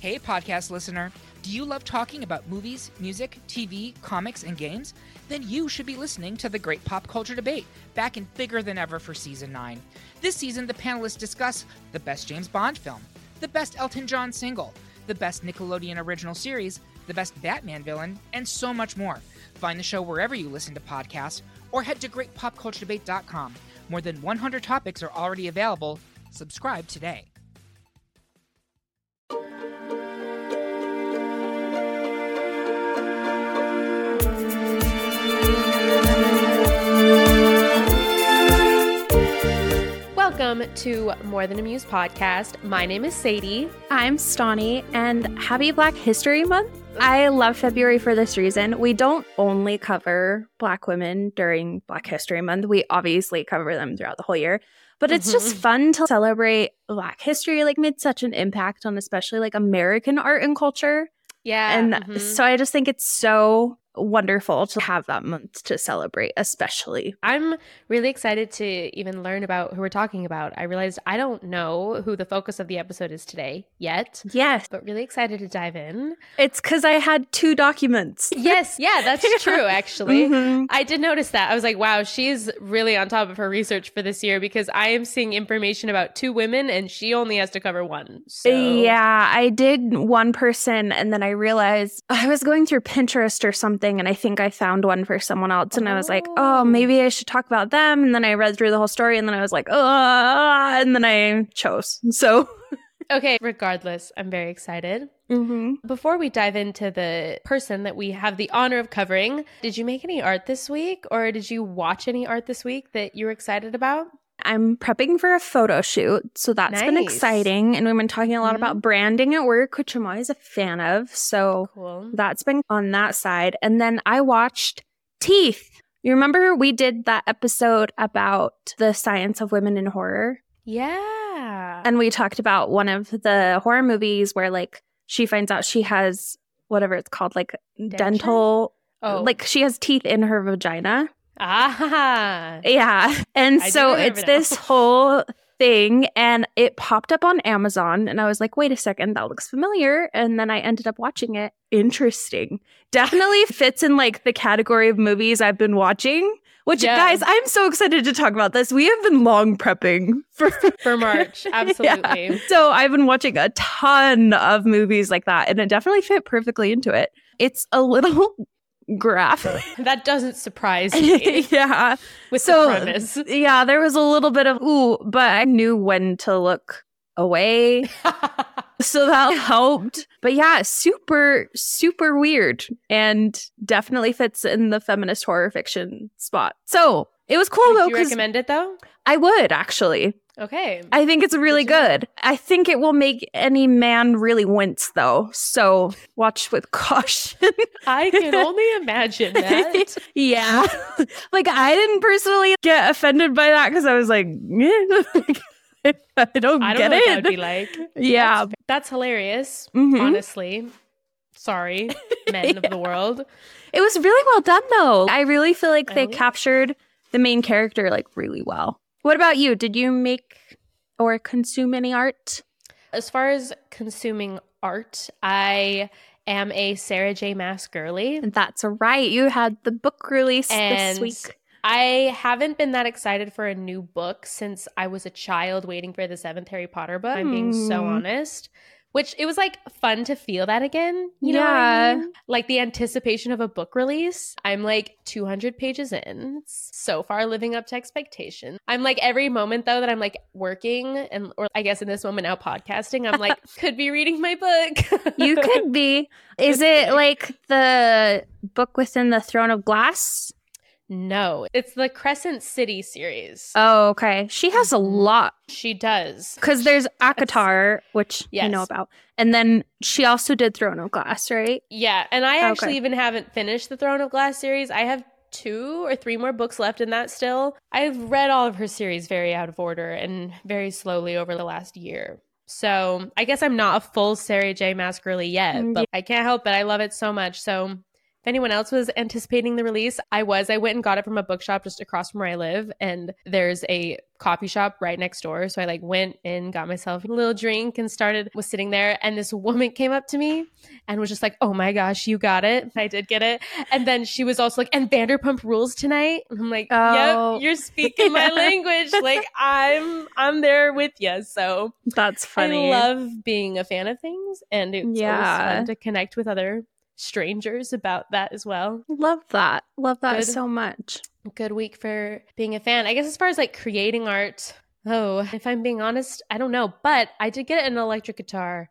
Hey, podcast listener. Do you love talking about movies, music, TV, comics, and games? Then you should be listening to The Great Pop Culture Debate, back and bigger than ever for Season 9. This season, the panelists discuss the best James Bond film, the best Elton John single, the best Nickelodeon original series, the best Batman villain, and so much more. Find the show wherever you listen to podcasts, or head to greatpopculturedebate.com. More than 100 topics are already available. Subscribe today. Welcome to More Than a Muse podcast. My name is Sadie. I'm Stani, and happy Black History Month. I love February for this reason. We don't only cover Black women during Black History Month. We obviously cover them throughout the whole year. But it's just fun to celebrate Black history, like made such an impact on especially like American art and culture. Yeah. And so I just think it's so wonderful to have that month to celebrate, especially. I'm really excited to even learn about who we're talking about. I realized I don't know who the focus of the episode is today yet. Yes. But really excited to dive in. It's because I had 2 documents. Yes. Yeah, that's true, actually. I did notice that. I was like, wow, she's really on top of her research for this year because I am seeing information about 2 women and she only has to cover 1. So. Yeah, I did one person and then I realized I was going through Pinterest or something and I think I found one for someone else and I was like, oh, maybe I should talk about them. And then I read through the whole story and then I was like, and then I chose. So. Okay, regardless, I'm very excited. Before we dive into the person that we have the honor of covering, did you make any art this week or did you watch any art this week that you were excited about? I'm prepping for a photo shoot, so that's been exciting. And we've been talking a lot about branding at work, which I'm always a fan of. So that's been on that side. And then I watched Teeth. You remember we did that episode about the science of women in horror? Yeah. And we talked about one of the horror movies where like she finds out she has whatever it's called, like dental, like she has teeth in her vagina. Ah. Yeah. And so it's this whole thing and it popped up on Amazon and I was like, wait a second, that looks familiar. And then I ended up watching it. Interesting. Definitely fits in like the category of movies I've been watching, which guys, I'm so excited to talk about this. We have been long prepping for March. Absolutely. Yeah. So I've been watching a ton of movies like that and it definitely fit perfectly into it. It's a little graphic. That doesn't surprise me. Yeah. With the premise. Yeah, there was a little bit of but I knew when to look away. So that helped. But yeah, super, super weird and definitely fits in the feminist horror fiction spot. So it was cool though. Would you recommend it though? I would actually. Okay. I think it's really good. I think it will make any man really wince though. So watch with caution. I can only imagine that. Yeah. Like I didn't personally get offended by that because I was like, I don't know get what it. that would be like. Yeah. That's hilarious. Honestly. Sorry, men of the world. It was really well done though. I really feel like they captured the main character like really well. What about you? Did you make or consume any art? As far as consuming art, I am a Sarah J. Maas girly. That's right. You had the book release this week. I haven't been that excited for a new book since I was a child waiting for the 7th Harry Potter book. I'm being so honest. Which it was like fun to feel that again. You know what I mean? Like the anticipation of a book release. I'm like 200 pages in. It's so far living up to expectation. I'm like every moment though that I'm like working or I guess in this moment now podcasting, I'm like could be reading my book. You could be. Is it like the book within the Throne of Glass? No, it's the Crescent City series. Oh, okay. She has a lot. She does. Because there's ACOTAR, which you know about. And then she also did Throne of Glass, right? Yeah. And I actually even haven't finished the Throne of Glass series. I have 2 or 3 more books left in that still. I've read all of her series very out of order and very slowly over the last year. So I guess I'm not a full Sarah J. Maas girly yet, but I can't help it. I love it so much. So if anyone else was anticipating the release, I went and got it from a bookshop just across from where I live. And there's a coffee shop right next door. So I like went in, got myself a little drink and was sitting there. And this woman came up to me and was just like, oh my gosh, you got it. I did get it. And then she was also like, and Vanderpump Rules tonight. And I'm like, yep, you're speaking my language. Like I'm there with you. So that's funny. I love being a fan of things. And it's always fun to connect with other strangers about that as well. Love that so much. Good week for being a fan. I guess as far as like creating art, if I'm being honest, I don't know, but I did get an electric guitar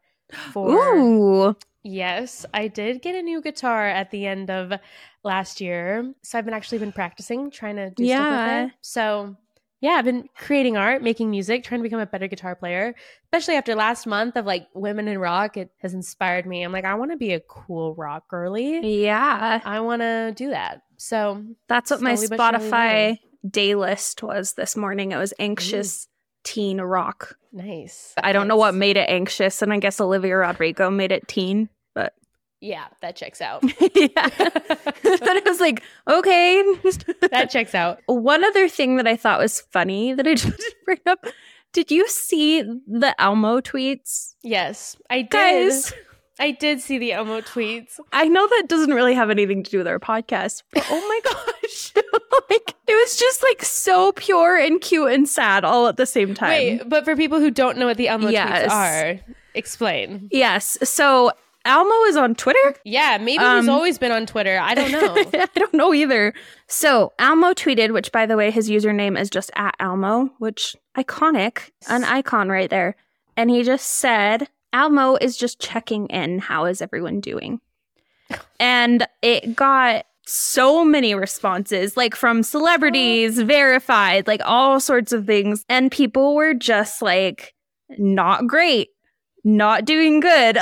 Yes, I did get a new guitar at the end of last year. So I've been practicing, trying to do stuff with it. So yeah, I've been creating art, making music, trying to become a better guitar player, especially after last month of like Women in Rock. It has inspired me. I'm like, I want to be a cool rock girly. Yeah. I want to do that. So that's what my Spotify day list was this morning. It was anxious teen rock. Nice. I don't know what made it anxious, and I guess Olivia Rodrigo made it teen, but yeah, that checks out. Yeah. But it was like, okay. That checks out. One other thing that I thought was funny that I just bring up. Did you see the Elmo tweets? Yes, I did. Guys, I did see the Elmo tweets. I know that doesn't really have anything to do with our podcast, but oh my gosh. Like, it was just like so pure and cute and sad all at the same time. Wait, but for people who don't know what the Elmo tweets are, explain. Yes. So Elmo is on Twitter? Yeah, maybe he's always been on Twitter. I don't know. I don't know either. So Elmo tweeted, which by the way, his username is just @Elmo, which iconic, an icon right there. And he just said, Elmo is just checking in. How is everyone doing? And it got so many responses, like from celebrities, verified, like all sorts of things. And people were just like, not great, not doing good.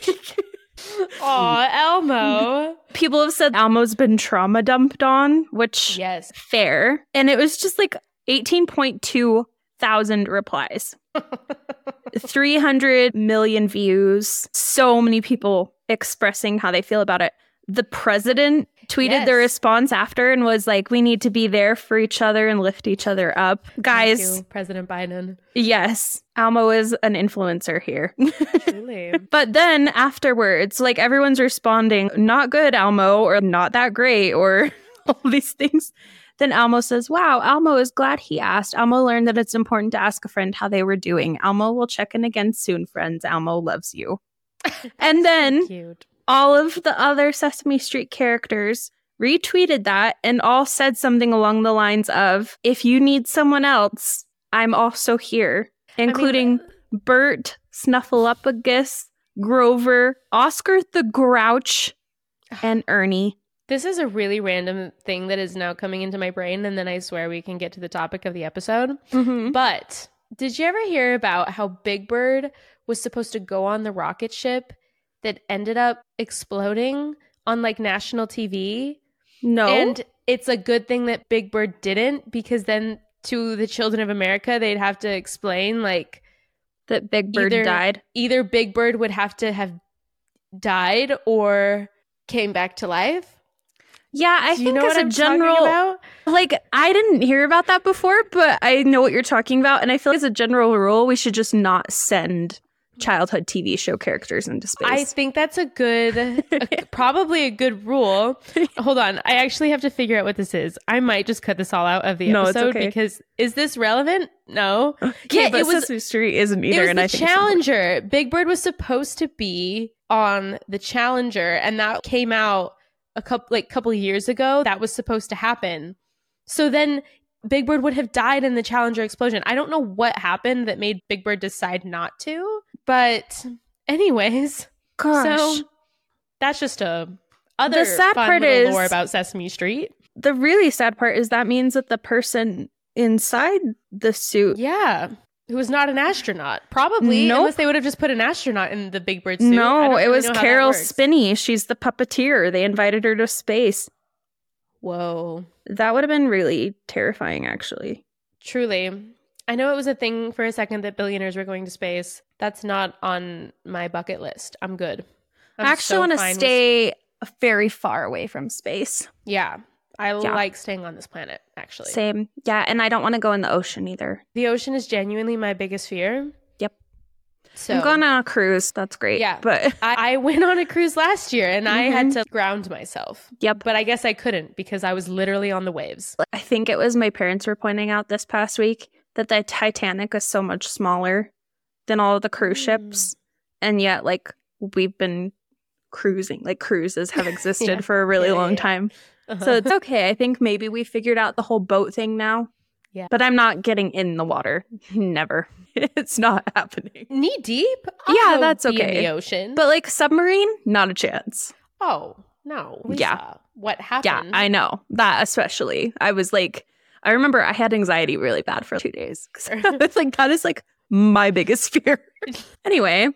Aw, Elmo. People have said Elmo's been trauma dumped on, which yes, fair. And it was just like 18.2 thousand replies. 300 million views. So many people expressing how they feel about it. The president tweeted the response after and was like, we need to be there for each other and lift each other up. Guys. Thank you, President Biden. Yes. Elmo is an influencer here. Truly. But then afterwards, like everyone's responding, not good, Elmo, or not that great, or all these things. Then Elmo says, wow, Elmo is glad he asked. Elmo learned that it's important to ask a friend how they were doing. Elmo will check in again soon, friends. Elmo loves you. And then cute. All of the other Sesame Street characters retweeted that and all said something along the lines of, if you need someone else, I'm also here, including Bert, Snuffleupagus, Grover, Oscar the Grouch, and Ernie. This is a really random thing that is now coming into my brain, and then I swear we can get to the topic of the episode. Mm-hmm. But did you ever hear about how Big Bird was supposed to go on the rocket ship that ended up exploding on like national TV? No. And it's a good thing that Big Bird didn't, because then to the children of America, they'd have to explain like that Big Bird died. Either Big Bird would have to have died or came back to life. Yeah, I think as a general, like, I didn't hear about that before, but I know what you're talking about. And I feel like as a general rule, we should just not send childhood TV show characters into space. I think that's probably a good rule. Hold on. I actually have to figure out what this is. I might just cut this all out of the episode because is this relevant? No. Yeah, but Sesame Street isn't either. It was the Challenger. Big Bird was supposed to be on the Challenger, and that came out a couple years ago. That was supposed to happen. So then Big Bird would have died in the Challenger explosion. I don't know what happened that made Big Bird decide not to. But anyways, so that's just other sad fun part little is, lore about Sesame Street. The really sad part is that means that the person inside the suit, who was not an astronaut, probably, unless they would have just put an astronaut in the Big Bird suit. No, it was Carol Spinney. She's the puppeteer. They invited her to space. Whoa. That would have been really terrifying, actually. Truly. I know it was a thing for a second that billionaires were going to space. That's not on my bucket list. I'm good. I actually want to stay very far away from space. Yeah. I like staying on this planet, actually. Same. Yeah, and I don't want to go in the ocean either. The ocean is genuinely my biggest fear. Yep. So I'm going on a cruise. That's great. Yeah. But I went on a cruise last year and I had to ground myself. Yep. But I guess I couldn't because I was literally on the waves. I think it was my parents were pointing out this past week that the Titanic is so much smaller than all of the cruise ships. And yet, like, we've been cruising. Like, cruises have existed for a really long time. So it's okay. I think maybe we figured out the whole boat thing now. Yeah. But I'm not getting in the water. Never. It's not happening. Knee deep? That's okay. In the ocean. But like submarine, not a chance. Oh, no. Lisa, yeah. What happened? Yeah, I know. That especially. I was like, I remember I had anxiety really bad for 2 days. It's like, that is like my biggest fear. Anyways,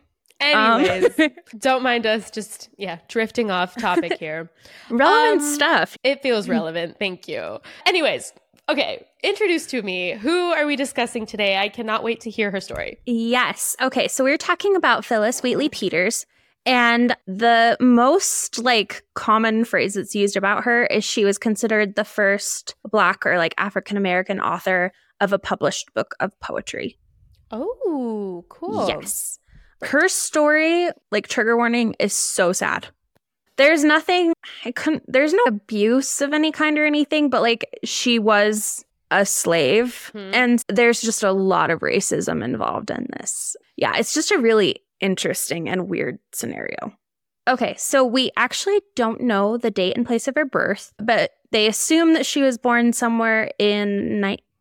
don't mind us just, drifting off topic here. Relevant stuff. It feels relevant. Thank you. Anyways, okay. Introduce to me. Who are we discussing today? I cannot wait to hear her story. Yes. Okay. So we're talking about Phillis Wheatley Peters. And the most like common phrase that's used about her is she was considered the first Black or like African-American author of a published book of poetry. Oh, cool. Yes. Her story, like trigger warning, is so sad. There's nothing, there's no abuse of any kind or anything, but like she was a slave and there's just a lot of racism involved in this. Yeah, it's just a really interesting and weird scenario. Okay, so we actually don't know the date and place of her birth, but they assume that she was born somewhere in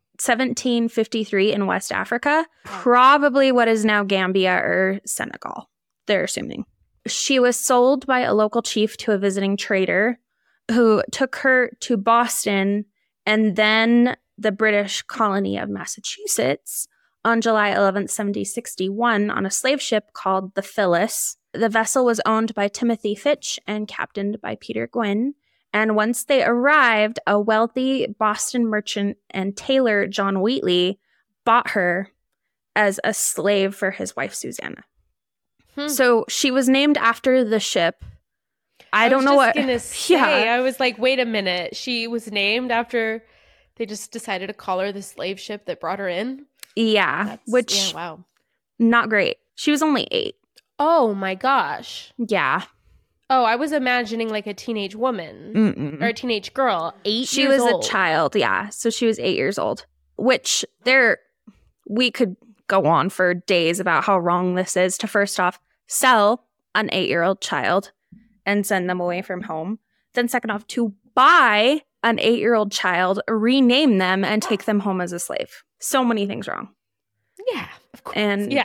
1753 in West Africa, probably what is now Gambia or Senegal, they're assuming. She was sold by a local chief to a visiting trader who took her to Boston and then the British colony of Massachusetts on July 11th, 1761 on a slave ship called the Phillis. The vessel was owned by Timothy Fitch and captained by Peter Gwynn. And once they arrived, a wealthy Boston merchant and tailor, John Wheatley, bought her as a slave for his wife, Susanna. So she was named after the ship. I don't know what. I was like, wait a minute. She was named after they just decided to call her the slave ship that brought her in? Yeah. Wow. Not great. She was only 8. Oh my gosh. Yeah. Oh, I was imagining like a teenage woman or a teenage girl, 8 years old. She was a child, yeah. So she was 8 years old, which we could go on for days about how wrong this is to first off sell an 8-year-old child and send them away from home. Then second off, to buy an 8-year-old child, rename them, and take them home as a slave. So many things wrong. Yeah, of course. And,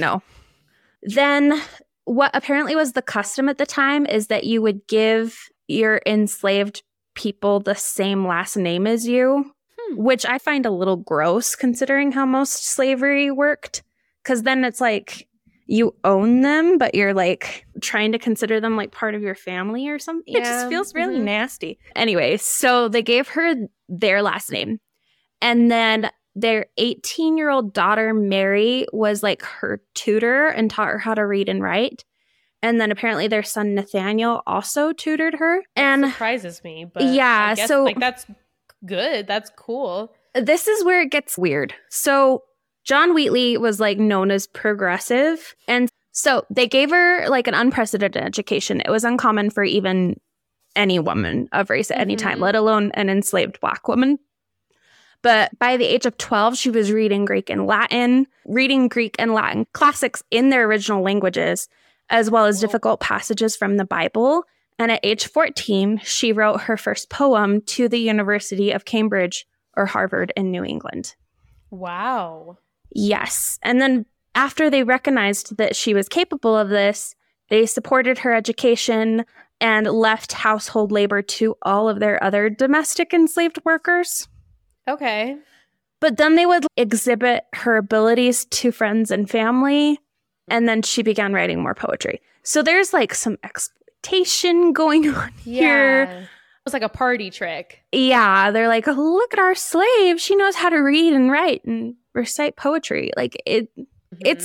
then what apparently was the custom at the time is that you would give your enslaved people the same last name as you, which I find a little gross considering how most slavery worked. Because then it's like you own them, but you're like trying to consider them like part of your family or something. It just feels really nasty. Anyway, so they gave her their last name. And then their 18-year-old daughter, Mary, was like her tutor and taught her how to read and write. And then apparently their son, Nathaniel, also tutored her. And that surprises me. But yeah, I guess, so like that's good. That's cool. This is where it gets weird. So John Wheatley was like known as progressive. And so they gave her like an unprecedented education. It was uncommon for even any woman of race at any time, let alone an enslaved Black woman. But by the age of 12, she was reading Greek and Latin classics in their original languages, as well as difficult passages from the Bible. And at age 14, she wrote her first poem to the University of Cambridge or Harvard in New England. Wow. Yes. And then after they recognized that she was capable of this, they supported her education and left household labor to all of their other domestic enslaved workers. Okay. But then they would exhibit her abilities to friends and family, and then she began writing more poetry. So there's like some exploitation going on here. It was like a party trick. Yeah, they're like, oh, look at our slave. She knows how to read and write and recite poetry. Like it's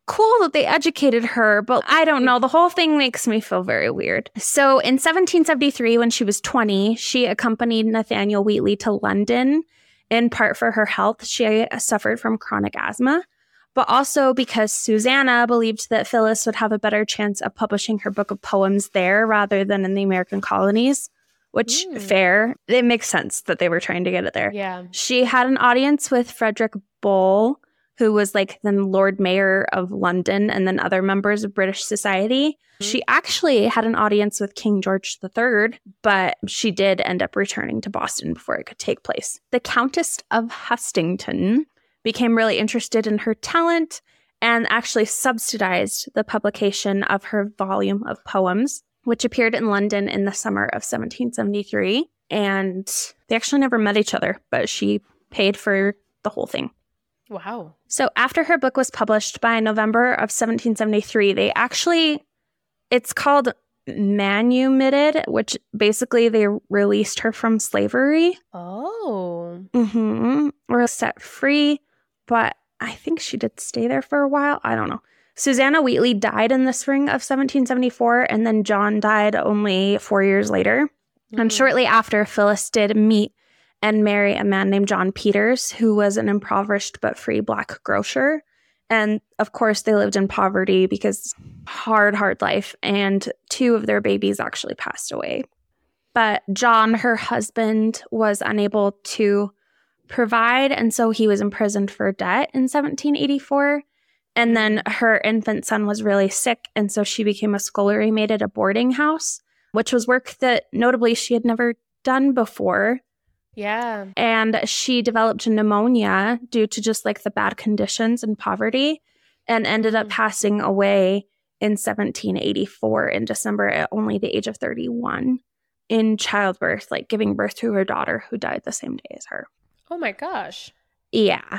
cool that they educated her, but I don't know. The whole thing makes me feel very weird. So in 1773, when she was 20, she accompanied Nathaniel Wheatley to London, in part for her health. She suffered from chronic asthma, but also because Susanna believed that Phyllis would have a better chance of publishing her book of poems there rather than in the American colonies, which, fair. It makes sense that they were trying to get it there. Yeah. She had an audience with Frederick Bull, who was like the Lord Mayor of London, and then other members of British society. She actually had an audience with King George III, but she did end up returning to Boston before it could take place. The Countess of Hustington became really interested in her talent and actually subsidized the publication of her volume of poems, which appeared in London in the summer of 1773. And they actually never met each other, but she paid for the whole thing. Wow. So after her book was published by November of 1773, it's called manumitted, which basically they released her from slavery. Oh. Or set free, but I think she did stay there for a while. I don't know. Susanna Wheatley died in the spring of 1774, and then John died only 4 years later. And shortly after, Phyllis did meet and marry a man named John Peters, who was an impoverished but free Black grocer. And of course, they lived in poverty because hard life. And 2 of their babies actually passed away. But John, her husband, was unable to provide. And so he was imprisoned for debt in 1784. And then her infant son was really sick. And so she became a scullery maid at a boarding house, which was work that notably she had never done before. Yeah. And she developed pneumonia due to just like the bad conditions and poverty, and ended up passing away in 1784 in December at only the age of 31 in childbirth, like giving birth to her daughter who died the same day as her. Oh my gosh. Yeah.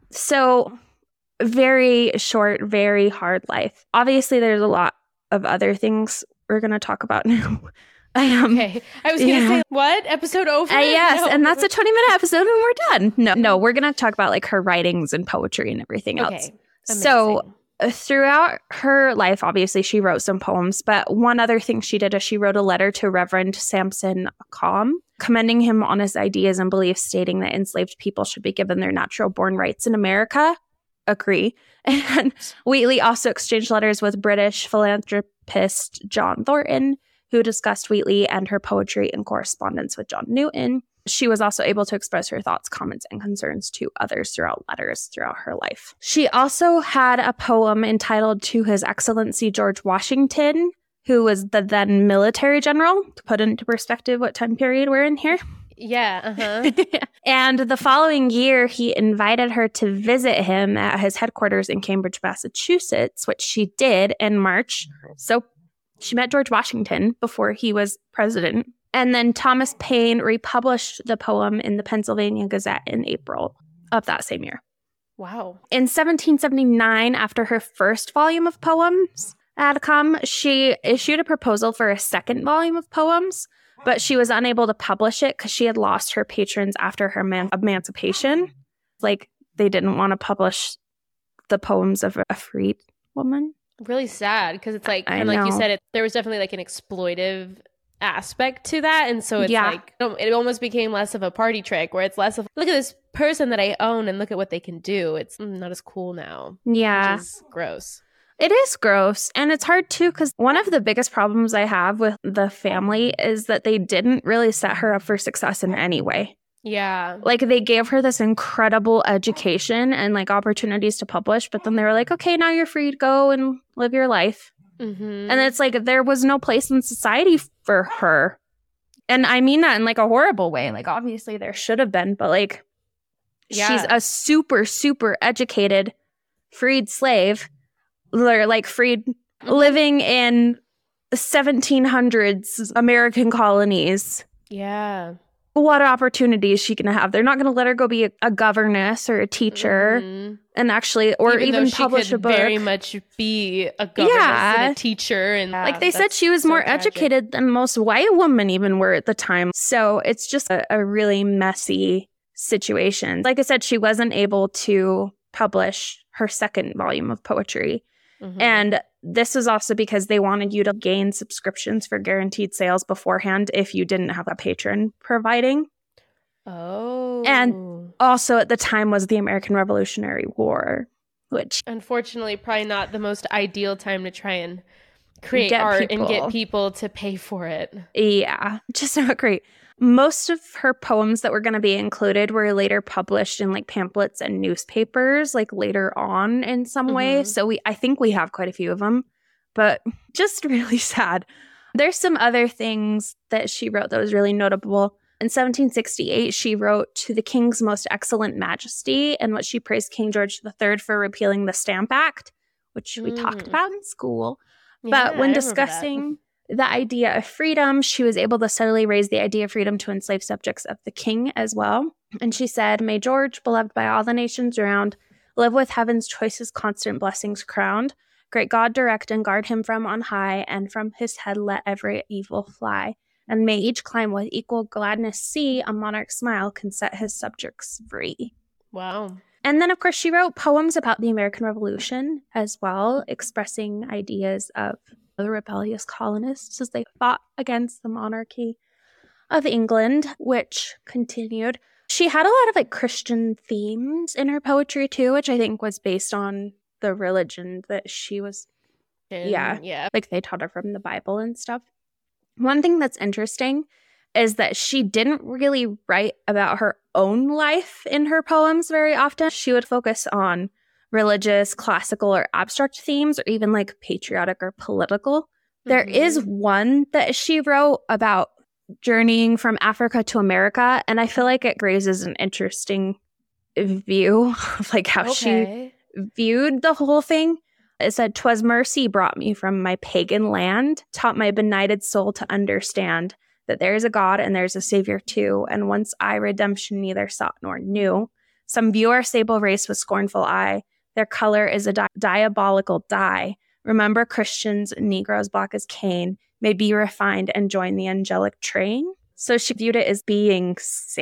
So very short, very hard life. Obviously, there's a lot of other things we're going to talk about now. Okay. I was going to say, what? Episode over? Yes, No. and that's a 20-minute episode and we're done. No, we're going to talk about like her writings and poetry and everything else. Okay. So throughout her life, obviously, she wrote some poems, but one other thing she did is she wrote a letter to Reverend Samson Calm, commending him on his ideas and beliefs, stating that enslaved people should be given their natural born rights in America. Agree. And Wheatley also exchanged letters with British philanthropist John Thornton, who discussed Wheatley and her poetry in correspondence with John Newton. She was also able to express her thoughts, comments, and concerns to others throughout letters throughout her life. She also had a poem entitled To His Excellency George Washington, who was the then military general, to put into perspective what time period we're in here. Yeah, And the following year, he invited her to visit him at his headquarters in Cambridge, Massachusetts, which she did in March. So she met George Washington before he was president. And then Thomas Paine republished the poem in the Pennsylvania Gazette in April of that same year. Wow. In 1779, after her first volume of poems had come, she issued a proposal for a second volume of poems, but she was unable to publish it because she had lost her patrons after her emancipation. Like, they didn't want to publish the poems of a freed woman. Really sad, because it's like, and like you said, there was definitely like an exploitive aspect to that. And so it's like, it almost became less of a party trick, where it's less of, look at this person that I own and look at what they can do. It's not as cool now. Yeah. Which is gross. It is gross. And it's hard too, because one of the biggest problems I have with the family is that they didn't really set her up for success in any way. Yeah. Like, they gave her this incredible education and like opportunities to publish, but then they were like, okay, now you're free to go and live your life. Mm-hmm. And it's like, there was no place in society for her. And I mean that in like a horrible way. Like, obviously there should have been, but like, she's a super, super educated freed slave, or like freed, living in 1700s American colonies. Yeah. What opportunities she gonna have? They're not gonna let her go be a governess or a teacher, and actually, or even publish a book. Very much be a governess and a teacher, and like they said, she was more educated than most white women even were at the time. So it's just a really messy situation. Like I said, she wasn't able to publish her second volume of poetry, Mm-hmm. And this was also because they wanted you to gain subscriptions for guaranteed sales beforehand if you didn't have a patron providing. Oh. And also at the time was the American Revolutionary War, which unfortunately probably not the most ideal time to try and create art and get people to pay for it. Yeah, just not great. Most of her poems that were going to be included were later published in like pamphlets and newspapers, like later on in some way. So I think we have quite a few of them, but just really sad. There's some other things that she wrote that was really notable. In 1768, she wrote to the King's Most Excellent Majesty, in which she praised King George III for repealing the Stamp Act, which we talked about in school. Yeah, but when discussing the idea of freedom, she was able to subtly raise the idea of freedom to enslaved subjects of the king as well. And she said, "May George, beloved by all the nations around, live with heaven's choicest constant blessings crowned. Great God direct and guard him from on high, and from his head let every evil fly. And may each clime with equal gladness see a monarch's smile can set his subjects free." Wow. And then, of course, she wrote poems about the American Revolution as well, expressing ideas of the rebellious colonists as they fought against the monarchy of England, which continued. She had a lot of like Christian themes in her poetry too, which I think was based on the religion that she was, like they taught her from the Bible and stuff. One thing that's interesting is that she didn't really write about her own life in her poems very often. She would focus on religious, classical, or abstract themes, or even like patriotic or political. Mm-hmm. There is one that she wrote about journeying from Africa to America, and I feel like it raises an interesting view of like how she viewed the whole thing. It said, "'Twas mercy brought me from my pagan land, taught my benighted soul to understand that there is a God and there's a Savior too, and once I redemption neither sought nor knew. Some view our sable race with scornful eye. Their color is a diabolical dye. Remember Christians, Negroes black as Cain, may be refined and join the angelic train." So she viewed it as being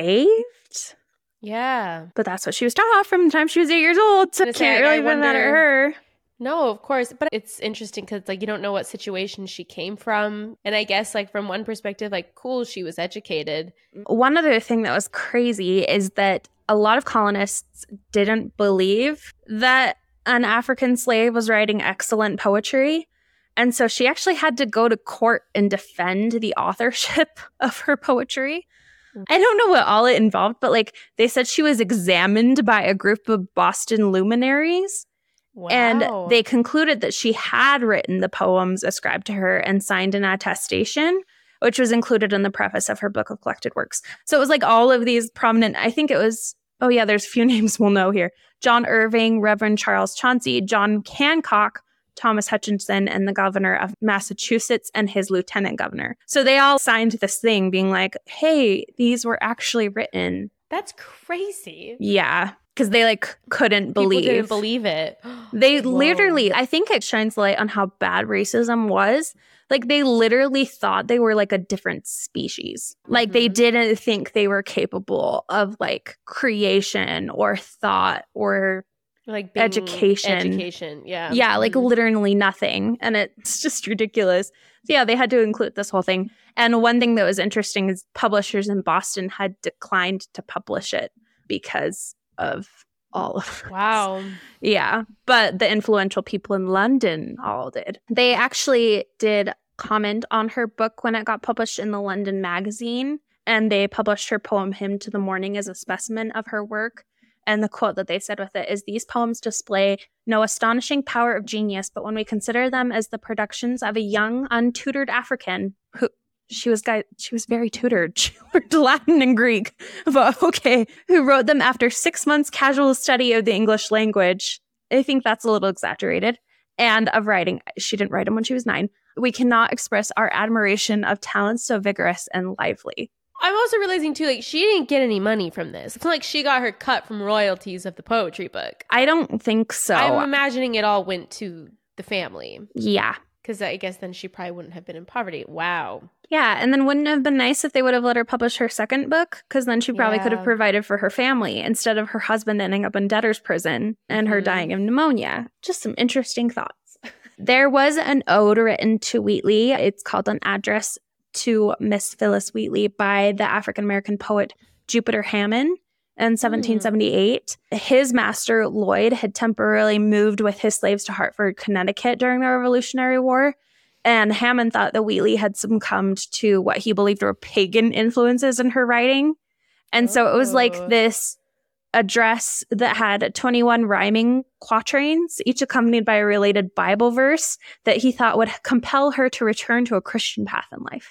saved. Yeah. But that's what she was taught from the time she was 8 years old, so can't really blame that at her. No, of course. But it's interesting because like you don't know what situation she came from. And I guess like from one perspective, like cool, she was educated. One other thing that was crazy is that a lot of colonists didn't believe that an African slave was writing excellent poetry. And so she actually had to go to court and defend the authorship of her poetry. I don't know what all it involved, but like they said she was examined by a group of Boston luminaries. Wow. And they concluded that she had written the poems ascribed to her and signed an attestation, which was included in the preface of her book of collected works. So it was like all of these prominent, I think it was, there's a few names we'll know here. John Irving, Reverend Charles Chauncey, John Hancock, Thomas Hutchinson, and the governor of Massachusetts and his lieutenant governor. So they all signed this thing being like, hey, these were actually written. That's crazy. Yeah. Because they like couldn't believe. People didn't believe it. They literally, I think it shines light on how bad racism was. Like they literally thought they were like a different species. Like they didn't think they were capable of like creation or thought or like education. Yeah. Yeah, like literally nothing. And it's just ridiculous. So yeah, they had to include this whole thing. And one thing that was interesting is publishers in Boston had declined to publish it because of all of this. Wow. Yeah. But the influential people in London all did. They actually did comment on her book when it got published in the London Magazine. And they published her poem Hymn to the Morning as a specimen of her work. And the quote that they said with it is, "These poems display no astonishing power of genius, but when we consider them as the productions of a young, untutored African who she was very tutored. She learned Latin and Greek, but okay, who wrote them after 6 months casual study of the English language." I think that's a little exaggerated. And of writing. She didn't write them when she was 9. "We cannot express our admiration of talents so vigorous and lively." I'm also realizing too, like she didn't get any money from this. It's not like she got her cut from royalties of the poetry book. I don't think so. I'm imagining it all went to the family. Yeah. Because I guess then she probably wouldn't have been in poverty. Wow. Yeah, and then wouldn't it have been nice if they would have let her publish her second book? Because then she probably could have provided for her family instead of her husband ending up in debtor's prison and her dying of pneumonia. Just some interesting thoughts. There was an ode written to Wheatley. It's called An Address to Miss Phyllis Wheatley by the African-American poet Jupiter Hammond in 1778. His master, Lloyd, had temporarily moved with his slaves to Hartford, Connecticut during the Revolutionary War. And Hammond thought that Wheatley had succumbed to what he believed were pagan influences in her writing. And so it was like this address that had 21 rhyming quatrains, each accompanied by a related Bible verse that he thought would compel her to return to a Christian path in life.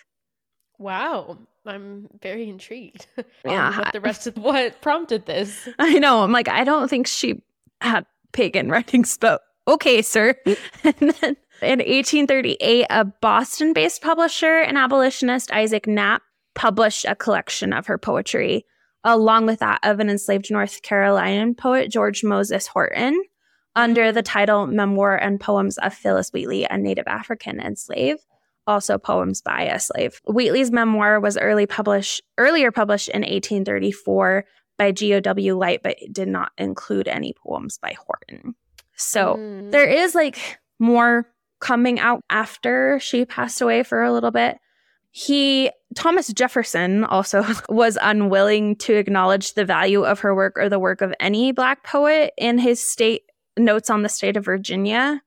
Wow. I'm very intrigued. Yeah. What the rest of what prompted this. I know. I'm like, I don't think she had pagan writings, but okay, sir. And then in 1838, a Boston-based publisher and abolitionist, Isaac Knapp, published a collection of her poetry, along with that of an enslaved North Carolinian poet, George Moses Horton, under the title Memoir and Poems of Phyllis Wheatley, a Native African Enslaved. Also poems by a slave. Wheatley's memoir was earlier published in 1834 by G.O.W. Light, but it did not include any poems by Horton. So there is like more coming out after she passed away for a little bit. Thomas Jefferson also was unwilling to acknowledge the value of her work or the work of any Black poet in his state notes on the state of Virginia,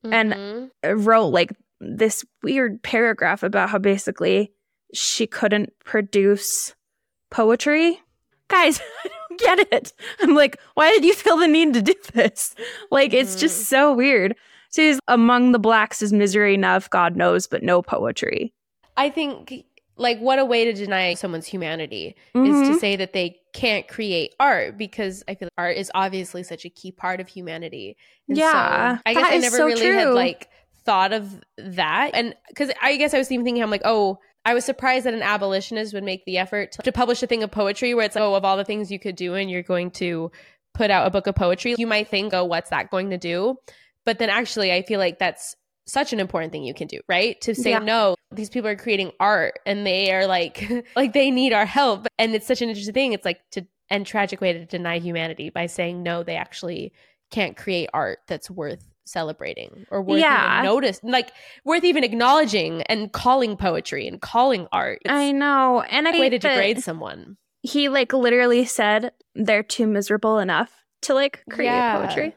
and wrote like this weird paragraph about how basically she couldn't produce poetry. Guys, I don't get it. I'm like, why did you feel the need to do this? Like, it's just so weird. She's among the Blacks is misery enough, God knows, but no poetry. I think, like, what a way to deny someone's humanity is to say that they can't create art, because I feel like art is obviously such a key part of humanity. And yeah. so I guess I never really had, like, thought of that. And because I guess I was even thinking, I'm like, I was surprised that an abolitionist would make the effort to publish a thing of poetry where it's like, of all the things you could do and you're going to put out a book of poetry, you might think, what's that going to do? But then actually, I feel like that's such an important thing you can do, right? To say, no, these people are creating art and they are like they need our help. And it's such an interesting thing. It's like and tragic way to deny humanity by saying, no, they actually can't create art that's worth celebrating or worth even notice, like worth even acknowledging and calling poetry and calling art. It's I know. And a way to degrade someone. He like literally said they're too miserable enough to like create poetry.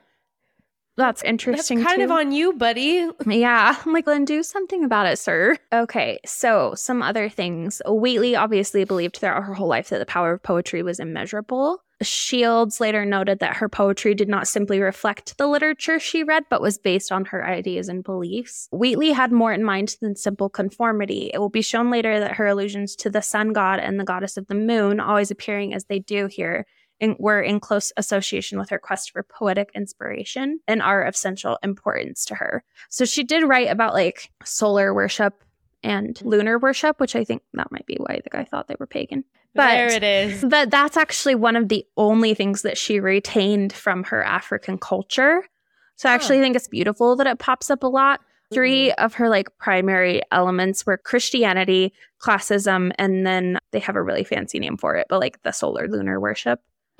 That's interesting. That's kind of on you, buddy. Yeah. I'm like, then do something about it, sir. Okay. So some other things. Wheatley obviously believed throughout her whole life that the power of poetry was immeasurable. Shields later noted that her poetry did not simply reflect the literature she read, but was based on her ideas and beliefs. Wheatley had more in mind than simple conformity. It will be shown later that her allusions to the sun god and the goddess of the moon, always appearing as they do here, were in close association with her quest for poetic inspiration and are of essential importance to her. So she did write about like solar worship and lunar worship, which I think that might be why the guy thought they were pagan. But there it is. But that's actually one of the only things that she retained from her African culture. So I actually think it's beautiful that it pops up a lot. 3 of her like primary elements were Christianity, classism, and then they have a really fancy name for it, but like the solar lunar worship.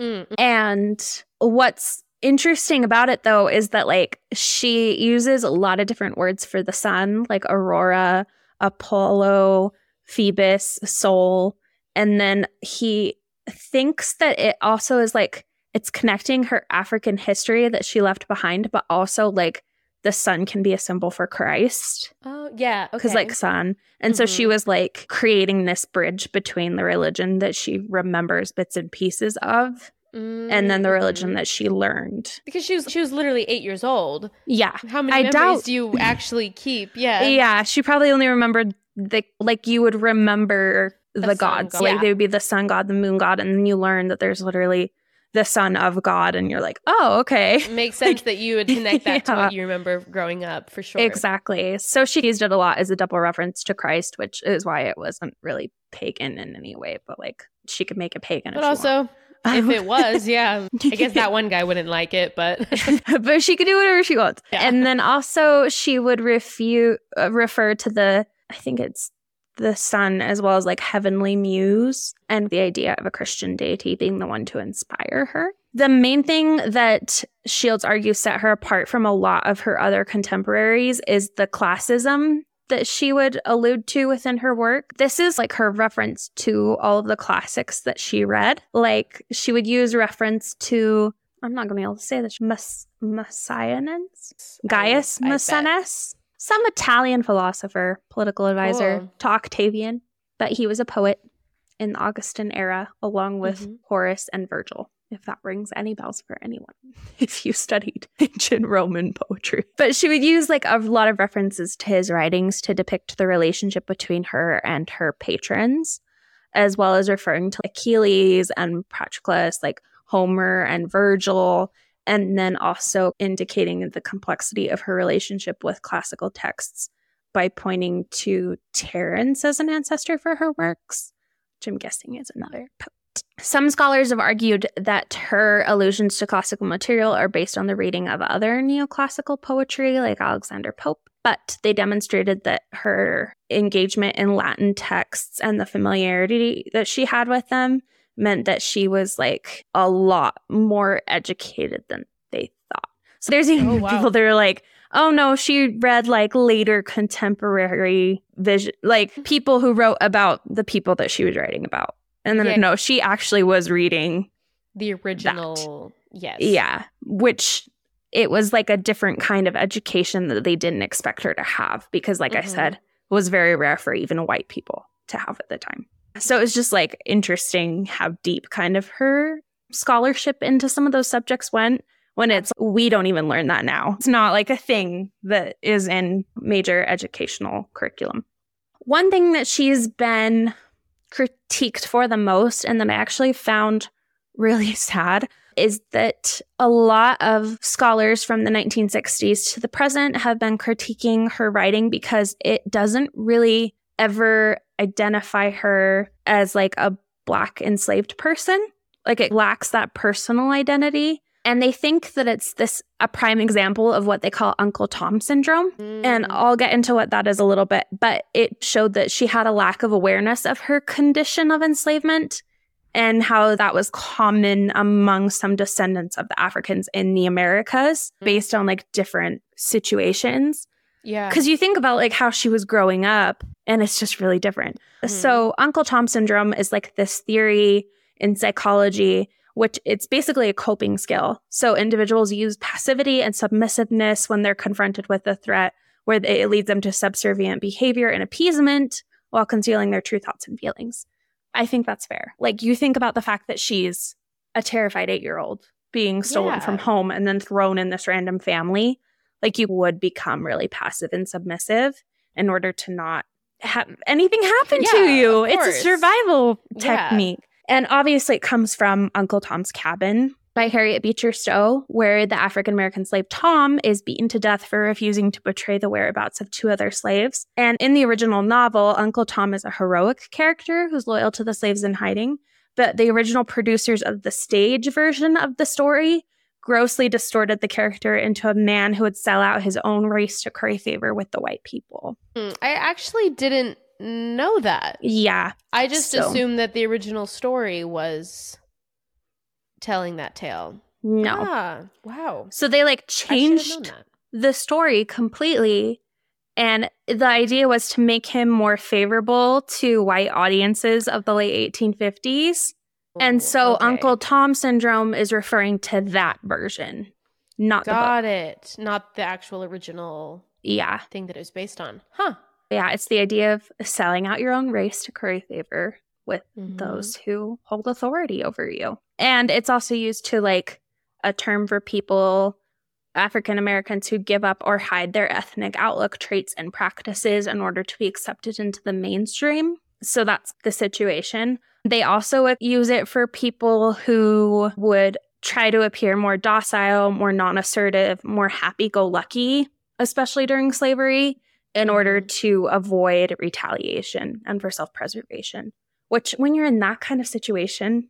And what's interesting about it though is that like she uses a lot of different words for the sun, like Aurora, Apollo, Phoebus, Sol. And then he thinks that it also is like it's connecting her African history that she left behind, but also like the sun can be a symbol for Christ. Oh, yeah. Okay. Because like sun. And so she was like creating this bridge between the religion that she remembers bits and pieces of and then the religion that she learned. Because she was literally 8 years old. Yeah. How many memories do you actually keep? Yeah. Yeah. She probably only remembered like you would remember the gods. Like they would be the sun god, the moon god, and then you learn that there's literally the son of God, and you're like, oh, okay. It makes sense that you would connect that to what you remember growing up, for sure. Exactly. So she used it a lot as a double reference to Christ, which is why it wasn't really pagan in any way, but like she could make it pagan. But also, if it was, I guess that one guy wouldn't like it, but but she could do whatever she wants. Yeah. And then also she would refer to I think it's the sun, as well as like heavenly muse, and the idea of a Christian deity being the one to inspire her. The main thing that Shields argues set her apart from a lot of her other contemporaries is the classism that she would allude to within her work. This is like her reference to all of the classics that she read. Like she would use reference to, I'm not going to be able to say this, Messianus? Gaius Maecenas? Some Italian philosopher, political advisor to Octavian. But he was a poet in the Augustan era, along with Horace and Virgil, if that rings any bells for anyone, if you studied ancient Roman poetry. But she would use like a lot of references to his writings to depict the relationship between her and her patrons, as well as referring to Achilles and Patroclus, like Homer and Virgil, and then also indicating the complexity of her relationship with classical texts by pointing to Terence as an ancestor for her works, which I'm guessing is another poet. Some scholars have argued that her allusions to classical material are based on the reading of other neoclassical poetry like Alexander Pope, but they demonstrated that her engagement in Latin texts and the familiarity that she had with them meant that she was like a lot more educated than they thought. So there's even people that are like, oh no, she read like later contemporary vision, like people who wrote about the people that she was writing about. And then no, she actually was reading the original. That. Yes. Yeah. Which it was like a different kind of education that they didn't expect her to have because, like I said, it was very rare for even white people to have at the time. So it was just like interesting how deep kind of her scholarship into some of those subjects went when it's, we don't even learn that now. It's not like a thing that is in major educational curriculum. One thing that she's been critiqued for the most, and that I actually found really sad, is that a lot of scholars from the 1960s to the present have been critiquing her writing because it doesn't really ever identify her as like a Black enslaved person. Like it lacks that personal identity. And they think that it's a prime example of what they call Uncle Tom syndrome. And I'll get into what that is a little bit. But it showed that she had a lack of awareness of her condition of enslavement and how that was common among some descendants of the Africans in the Americas based on like different situations. Yeah. Because you think about like how she was growing up and it's just really different. So Uncle Tom syndrome is like this theory in psychology, which it's basically a coping skill. So individuals use passivity and submissiveness when they're confronted with a threat, where it leads them to subservient behavior and appeasement while concealing their true thoughts and feelings. I think that's fair. Like you think about the fact that she's a terrified 8-year-old being stolen from home and then thrown in this random family. Like you would become really passive and submissive in order to not have anything happen to you. It's a survival technique. And obviously it comes from Uncle Tom's Cabin by Harriet Beecher Stowe, where the African-American slave Tom is beaten to death for refusing to betray the whereabouts of 2 other slaves. And in the original novel, Uncle Tom is a heroic character who's loyal to the slaves in hiding. But the original producers of the stage version of the story grossly distorted the character into a man who would sell out his own race to curry favor with the white people. I actually didn't know that. Yeah. I just assumed that the original story was telling that tale. No. Ah, wow. So they like changed the story completely. And the idea was to make him more favorable to white audiences of the late 1850s. And so Uncle Tom syndrome is referring to that version, not the book. Got it. Not the actual original thing that it was based on. Huh. Yeah, it's the idea of selling out your own race to curry favor with those who hold authority over you. And it's also used to like a term for people, African Americans, who give up or hide their ethnic outlook, traits, and practices in order to be accepted into the mainstream. So that's the situation. They also use it for people who would try to appear more docile, more non-assertive, more happy-go-lucky, especially during slavery, in order to avoid retaliation and for self-preservation. Which, when you're in that kind of situation,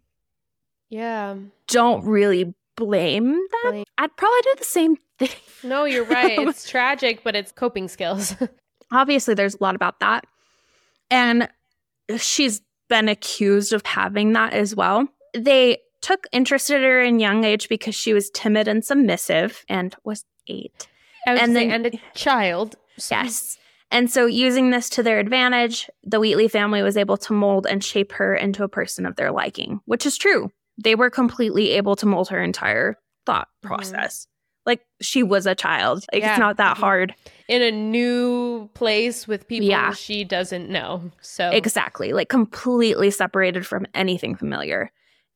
don't really blame them. I'd probably do the same thing. No, you're right. It's tragic, but it's coping skills. Obviously, there's a lot about that. And she's been accused of having that as well. They took interest in her in young age because she was timid and submissive and was 8. And a child. So. Yes. And so using this to their advantage, the Wheatley family was able to mold and shape her into a person of their liking, which is true. They were completely able to mold her entire thought process. Like, she was a child. Like, it's not that hard. In a new place with people she doesn't know. So exactly. Like, completely separated from anything familiar.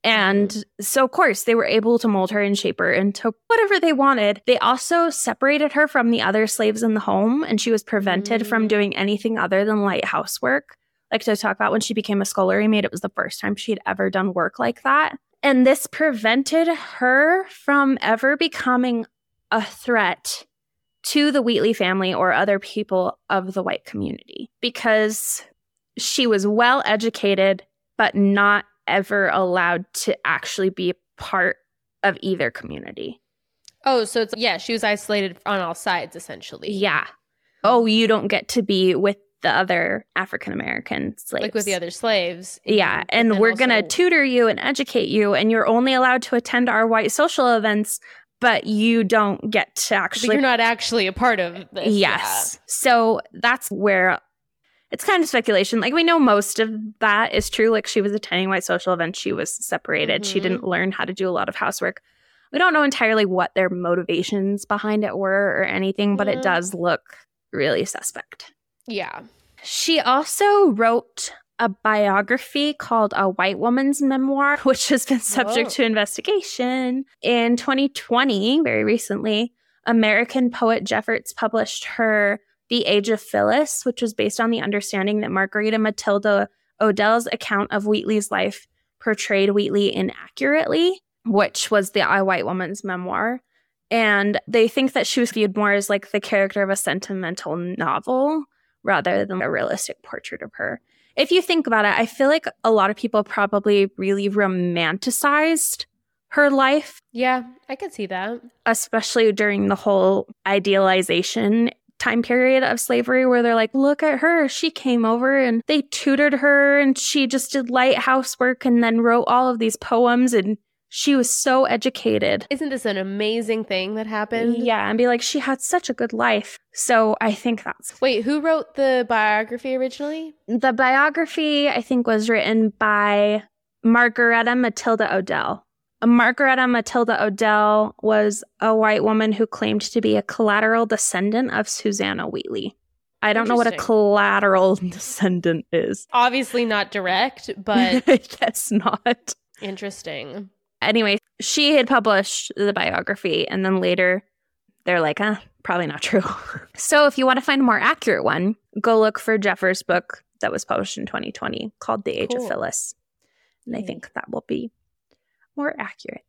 And so, of course, they were able to mold her and shape her into whatever they wanted. They also separated her from the other slaves in the home, and she was prevented from doing anything other than light housework. Like, to talk about when she became a scullery maid, it was the first time she had ever done work like that. And this prevented her from ever becoming a threat to the Wheatley family or other people of the white community, because she was well educated, but not ever allowed to actually be a part of either community. Oh, so it's, she was isolated on all sides, essentially. Yeah. Oh, you don't get to be with the other African-American slaves. Like with the other slaves. Yeah, and we're going to tutor you and educate you, and you're only allowed to attend our white social events, but you don't get to actually... But you're not actually a part of this. Yes. Yeah. So that's where... It's kind of speculation. Like, we know most of that is true. Like, she was attending white social events. She was separated. She didn't learn how to do a lot of housework. We don't know entirely what their motivations behind it were or anything, but it does look really suspect. Yeah. She also wrote a biography called A White Woman's Memoir, which has been subject to investigation. In 2020, very recently, American poet Jeffords published her The Age of Phyllis, which was based on the understanding that Margarita Matilda Odell's account of Wheatley's life portrayed Wheatley inaccurately, which was the A White Woman's Memoir. And they think that she was viewed more as like the character of a sentimental novel rather than a realistic portrait of her. If you think about it, I feel like a lot of people probably really romanticized her life. Yeah, I could see that. Especially during the whole idealization time period of slavery, where they're like, look at her, she came over and they tutored her and she just did light housework and then wrote all of these poems and she was so educated. Isn't this an amazing thing that happened? Yeah, and be like, she had such a good life. So I think that's... Wait, who wrote the biography originally? The biography, I think, was written by Margarita Matilda Odell. Margarita Matilda Odell was a white woman who claimed to be a collateral descendant of Susanna Wheatley. I don't know what a collateral descendant is. Obviously not direct, but... Yes, not. Interesting. Anyway, she had published the biography, and then later they're like, probably not true. So if you want to find a more accurate one, go look for Jeffer's book that was published in 2020 called The Age of Phyllis. And I think that will be more accurate.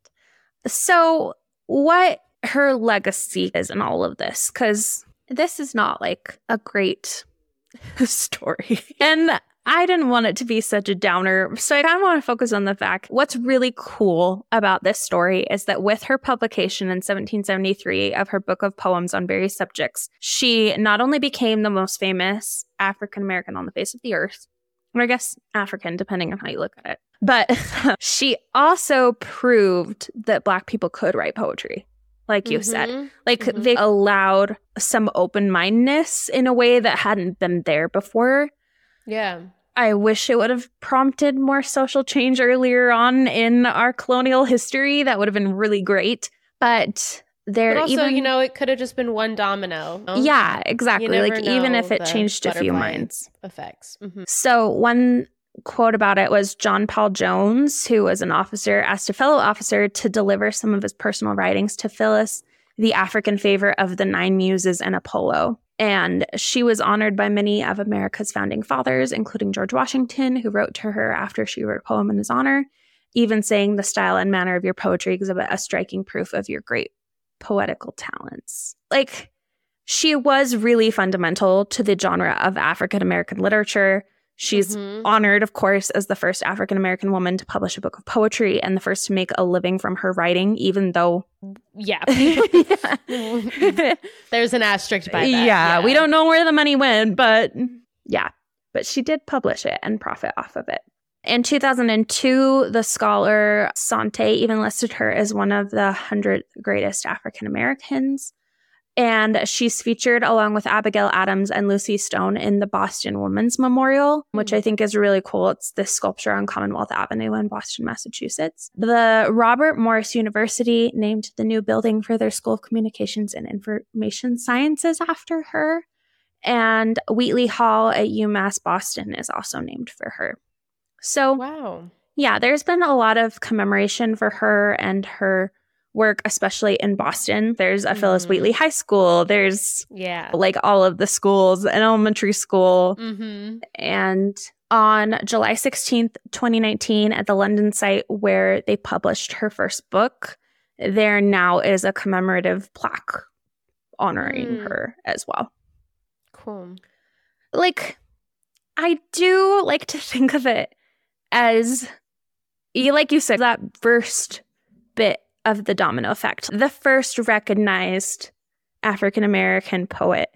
So what her legacy is in all of this, because this is not like a great story. And I didn't want it to be such a downer. So I kind of want to focus on the fact what's really cool about this story is that with her publication in 1773 of her book of poems on various subjects, she not only became the most famous African-American on the face of the earth, or I guess African, depending on how you look at it, but she also proved that Black people could write poetry. Like you said, like they allowed some open-mindedness in a way that hadn't been there before. Yeah. I wish it would have prompted more social change earlier on in our colonial history. That would have been really great. But also, it could have just been one domino. No? Yeah, exactly. Like even if it changed a few minds. Effects. So one quote about it was John Paul Jones, who was an officer, asked a fellow officer to deliver some of his personal writings to Phyllis, the African favorite of the Nine Muses and Apollo. And she was honored by many of America's founding fathers, including George Washington, who wrote to her after she wrote a poem in his honor, even saying the style and manner of your poetry exhibit a striking proof of your great poetical talents. Like, she was really fundamental to the genre of African-American literature. She's honored, of course, as the first African-American woman to publish a book of poetry and the first to make a living from her writing, even though... Yeah. There's an asterisk by that. Yeah, we don't know where the money went, but yeah. but she did publish it and profit off of it. In 2002, the scholar Sante even listed her as one of the 100 greatest African Americans. And she's featured along with Abigail Adams and Lucy Stone in the Boston Women's Memorial, which I think is really cool. It's this sculpture on Commonwealth Avenue in Boston, Massachusetts. The Robert Morris University named the new building for their School of Communications and Information Sciences after her. And Wheatley Hall at UMass Boston is also named for her. So, wow. Yeah, there's been a lot of commemoration for her and her work, especially in Boston. There's a Phyllis Wheatley High School. There's like all of the schools, an elementary school. And on July 16th, 2019, at the London site where they published her first book, there now is a commemorative plaque honoring her as well. Cool. Like, I do like to think of it as, like you said, that first bit of the domino effect. The first recognized African-American poet.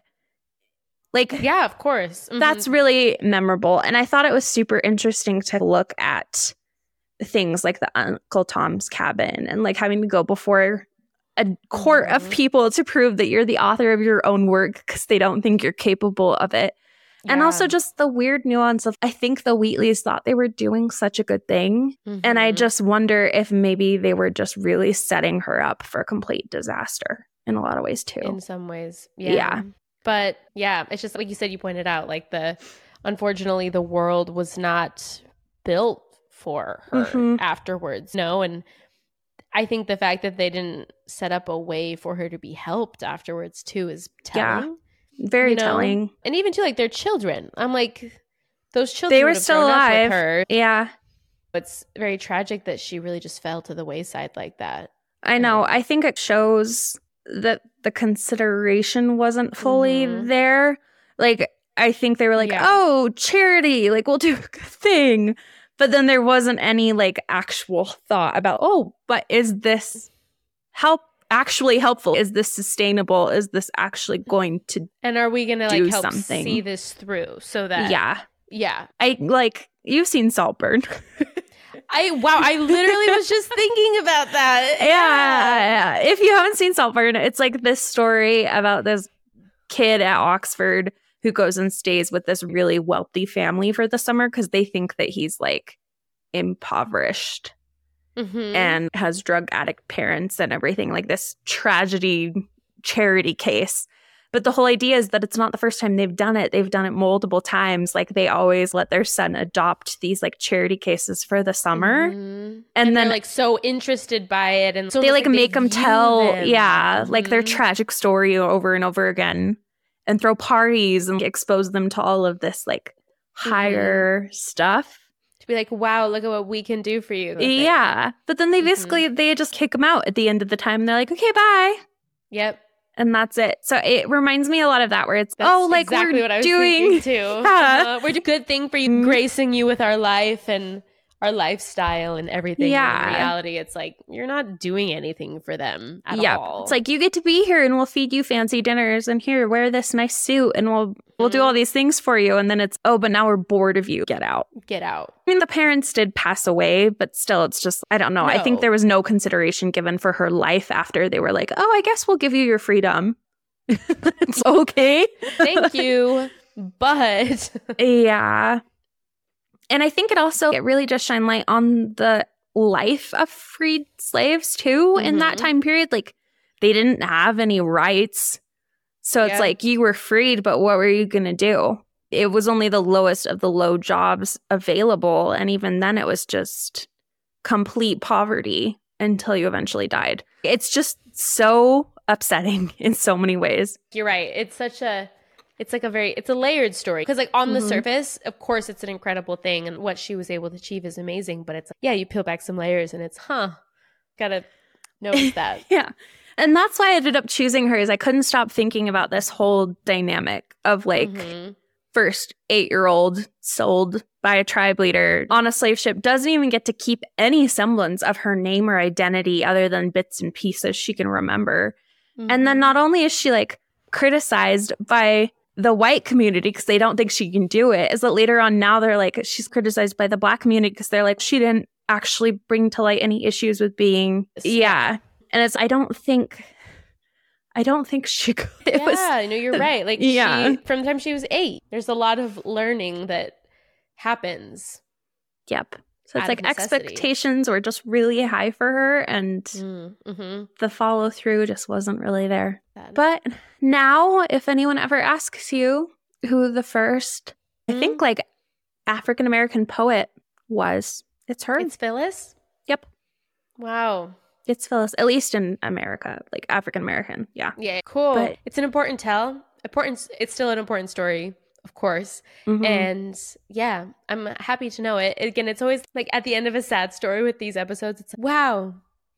Like, yeah, of course. That's really memorable. And I thought it was super interesting to look at things like the Uncle Tom's Cabin and like having to go before a court of people to prove that you're the author of your own work because they don't think you're capable of it. Yeah. And also just the weird nuance of, I think the Wheatleys thought they were doing such a good thing. And I just wonder if maybe they were just really setting her up for complete disaster in a lot of ways too. In some ways. Yeah. But yeah, it's just like you said, you pointed out, like unfortunately the world was not built for her afterwards. No. And I think the fact that they didn't set up a way for her to be helped afterwards too is telling. Yeah. Very telling. And even to like their children. I'm like, those children, they were still alive. With her. Yeah. It's very tragic that she really just fell to the wayside like that. I know. I think it shows that the consideration wasn't fully there. Like, I think they were like, oh, charity, like we'll do a good thing. But then there wasn't any like actual thought about, oh, but is this actually helpful? Is this sustainable? Is this actually going to and are we gonna like help see this through so that yeah I like, you've seen Saltburn. I literally was just thinking about that. Yeah. If you haven't seen Saltburn, it's like this story about this kid at Oxford who goes and stays with this really wealthy family for the summer because they think that he's like impoverished and has drug addict parents and everything, like this tragedy charity case. But the whole idea is that it's not the first time they've done it. They've done it multiple times. Like they always let their son adopt these like charity cases for the summer. And then they're like so interested by it. And so they like make them tell, like their tragic story over and over again and throw parties and expose them to all of this like higher stuff. To be like, wow, look at what we can do for you. Yeah. But then they basically, they just kick them out at the end of the time. They're like, okay, bye. Yep. And that's it. So it reminds me a lot of that where it's, like exactly what I was doing too. We're doing a good thing for you, gracing you with our life and our lifestyle and everything. Yeah. In reality, it's like, you're not doing anything for them at all. It's like, you get to be here and we'll feed you fancy dinners and here, wear this nice suit and we'll do all these things for you. And then it's, oh, but now we're bored of you. Get out. Get out. I mean, the parents did pass away, but still, it's just, I don't know. No. I think there was no consideration given for her life after they were like, oh, I guess we'll give you your freedom. It's okay. Thank you. But yeah. And I think it really just shined light on the life of freed slaves too in that time period. Like they didn't have any rights. So it's like you were freed, but what were you going to do? It was only the lowest of the low jobs available. And even then it was just complete poverty until you eventually died. It's just so upsetting in so many ways. You're right. It's a layered story because like on the surface, of course, it's an incredible thing. And what she was able to achieve is amazing. But it's like, you peel back some layers and it's, gotta notice that. Yeah. And that's why I ended up choosing her is I couldn't stop thinking about this whole dynamic of like first 8-year-old sold by a tribe leader on a slave ship, doesn't even get to keep any semblance of her name or identity other than bits and pieces she can remember. And then not only is she like criticized by the white community because they don't think she can do it, is that later on now they're like, she's criticized by the Black community because they're like, she didn't actually bring to light any issues with being, and it's, I don't think she could. You're right. Like, she, from the time she was 8, there's a lot of learning that happens. Yep. So it's like expectations were just really high for her, and the follow through just wasn't really there. But now, if anyone ever asks you who the first, I think, like, African American poet was, it's her. It's Phyllis? Yep. Wow. It's Phyllis, at least in America, like African American. Yeah. Yeah. Cool. But it's an important tell. It's still an important story, of course. And yeah, I'm happy to know it. Again, it's always like at the end of a sad story with these episodes, it's like, wow,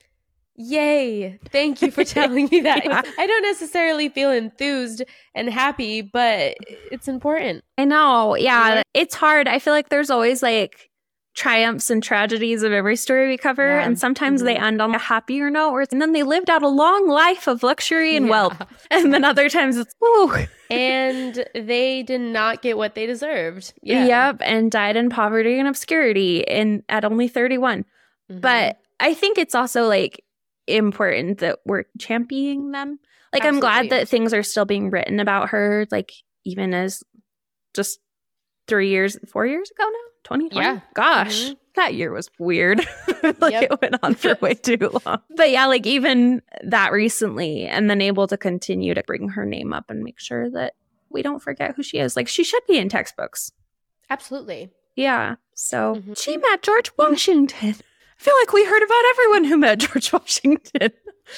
yay, thank you for telling me that. I don't necessarily feel enthused and happy, but it's important. I know. Yeah. It's hard. I feel like there's always like triumphs and tragedies of every story we cover, and sometimes they end on a happier note, and then they lived out a long life of luxury and wealth, and then other times it's and they did not get what they deserved. Yep, and died in poverty and obscurity at only 31. But I think it's also like important that we're championing them. Like, I'm glad that things are still being written about her, like, even as just 4 years ago now. 2020? Yeah. Gosh, that year was weird. It went on for way too long. But yeah, like, even that recently, and then able to continue to bring her name up and make sure that we don't forget who she is. Like, she should be in textbooks. Absolutely. Yeah. So she met George Washington. I feel like we heard about everyone who met George Washington.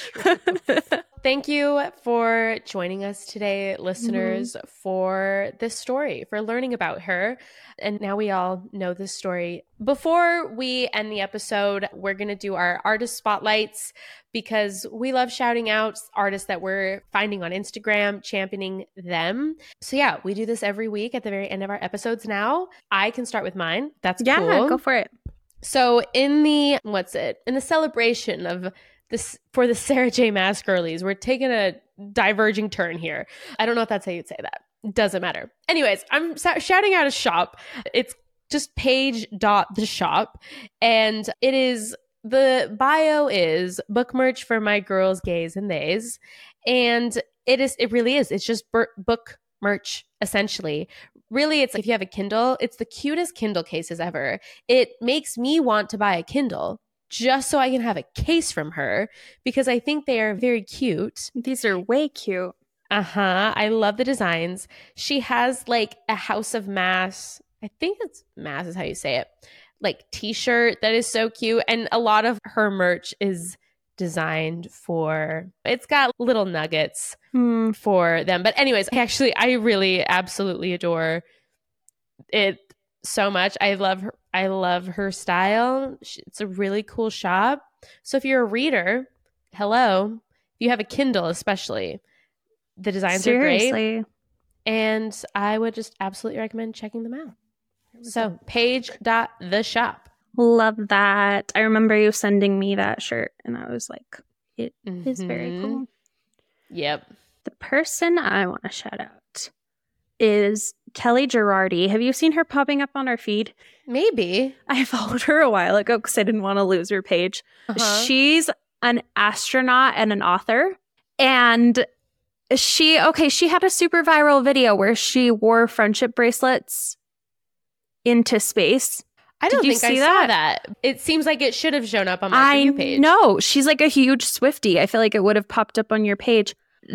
Thank you for joining us today, listeners, for this story, for learning about her. And now we all know this story. Before we end the episode, we're going to do our artist spotlights, because we love shouting out artists that we're finding on Instagram, championing them. So yeah, we do this every week at the very end of our episodes now. I can start with mine. That's cool. Yeah, go for it. So in the celebration of this, for the Sarah J. Maas girlies, we're taking a diverging turn here. I don't know if that's how you'd say that. Doesn't matter. Anyways, I'm shouting out a shop. It's just page.theshop. And it is, the bio is book merch for my girls, gays, and theys. And it really is. It's just book merch, essentially. Really, it's like, if you have a Kindle, it's the cutest Kindle cases ever. It makes me want to buy a Kindle just so I can have a case from her, because I think they are very cute. These are way cute. I love the designs. She has like a House of Maas, I think it's Maas is how you say it, like t-shirt that is so cute. And a lot of her merch is designed for, it's got little nuggets for them. But anyways, I really absolutely adore it so much. I love her style. It's a really cool shop. So if you're a reader, hello. If you have a Kindle, especially, the designs are great. And I would just absolutely recommend checking them out. So page.theshop. Love that. I remember you sending me that shirt, and I was like, it is very cool. Yep. The person I want to shout out is Kelly Girardi. Have you seen her popping up on our feed? Maybe. I followed her a while ago because I didn't want to lose her page. She's an astronaut and an author. And she had a super viral video where she wore friendship bracelets into space. I don't think I saw that. It seems like it should have shown up on my For You page. No, she's like a huge Swiftie. I feel like it would have popped up on your page.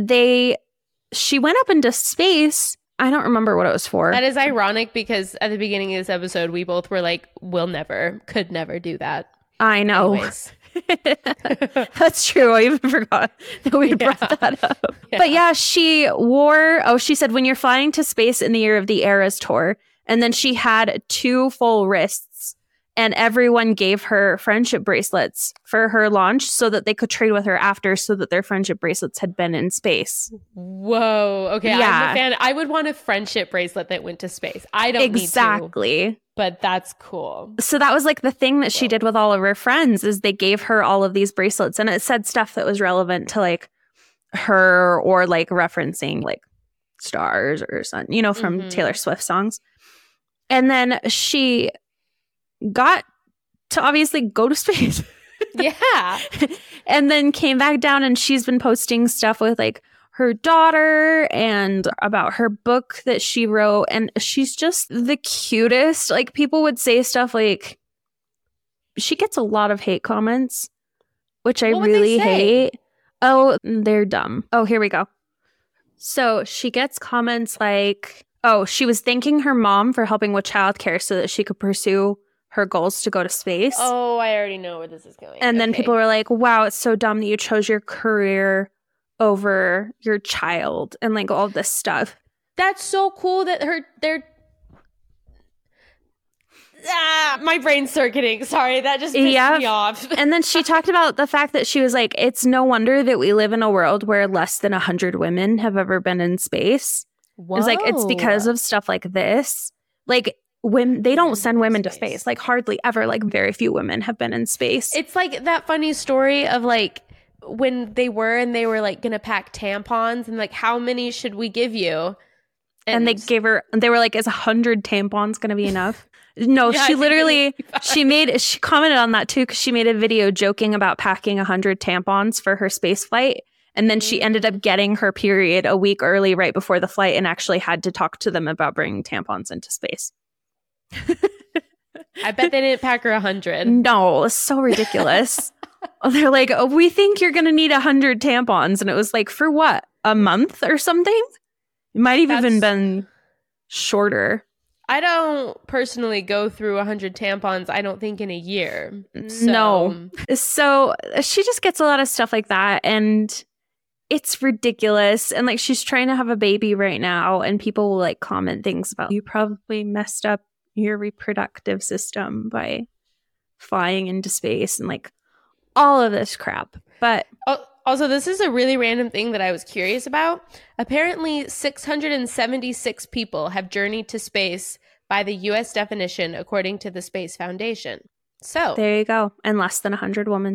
She went up into space. I don't remember what it was for. That is ironic, because at the beginning of this episode, we both were like, could never do that. I know. That's true. I even forgot that we brought that up. Yeah. But yeah, she said, when you're flying to space in the year of the Eras tour, and then she had 2 full wrists, and everyone gave her friendship bracelets for her launch so that they could trade with her after, so that their friendship bracelets had been in space. Whoa. Okay. Yeah. I'm a fan. I would want a friendship bracelet that went to space. I don't need to. But that's cool. So that was like the thing that she did with all of her friends, is they gave her all of these bracelets, and it said stuff that was relevant to like her, or like referencing like stars or something, you know, from Taylor Swift songs. And then she got to obviously go to space. Yeah. And then came back down, and she's been posting stuff with like her daughter and about her book that she wrote. And she's just the cutest. Like, people would say stuff like, she gets a lot of hate comments, which I really hate. Oh, they're dumb. Oh, here we go. So she gets comments like, oh, she was thanking her mom for helping with childcare so that she could pursue her goals to go to space. Oh, I already know where this is going. And then people were like, wow, it's so dumb that you chose your career over your child and like all this stuff. That's so cool that they're my brain's circuiting. Sorry, that just pissed me off. And then she talked about the fact that she was like, it's no wonder that we live in a world where less than 100 women have ever been in space. Whoa. It's like, it's because of stuff like this. Like, when they don't send women to space, like hardly ever, like very few women have been in space. It's like that funny story of like when they were like gonna pack tampons and like, how many should we give you? And they were like, is 100 tampons gonna be enough? No, yeah, she literally, she commented on that too, because she made a video joking about packing 100 tampons for her space flight. And then she ended up getting her period a week early right before the flight and actually had to talk to them about bringing tampons into space. I bet they didn't pack her 100. No, it's so ridiculous. They're like, oh, we think you're going to need 100 tampons. And it was like, for what? A month or something? It might have even been shorter. I don't personally go through 100 tampons, I don't think, in a year. No. So she just gets a lot of stuff like that. And it's ridiculous. And like, she's trying to have a baby right now. And people will like comment things about, you probably messed up your reproductive system by flying into space and like all of this crap. But also, this is a really random thing that I was curious about. Apparently 676 people have journeyed to space by the US definition, according to the Space Foundation. So there you go. And less than 100 women.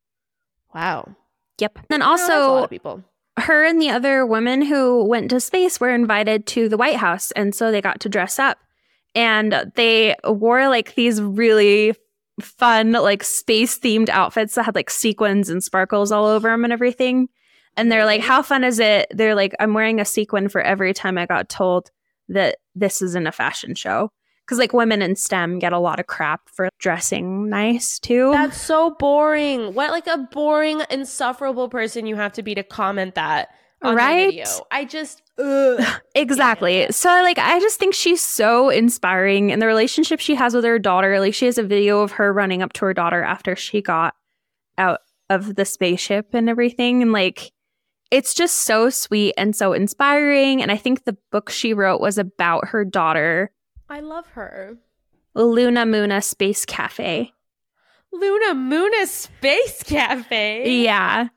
Wow. Yep. And also, that's a lot of people. Her and the other women who went to space were invited to the White House, and so they got to dress up. And they wore like these really fun, like space-themed outfits that had like sequins and sparkles all over them and everything. And they're like, how fun is it? They're like, I'm wearing a sequin for every time I got told that this isn't a fashion show. Because like women in STEM get a lot of crap for dressing nice too. That's so boring. What like a boring, insufferable person you have to be to comment that on the video. I just exactly. Yeah. So like, I just think she's so inspiring, and the relationship she has with her daughter. Like, she has a video of her running up to her daughter after she got out of the spaceship and everything, and like, it's just so sweet and so inspiring. And I think the book she wrote was about her daughter. I love her. Luna Moona Space Cafe. Luna Moona Space Cafe? Yeah.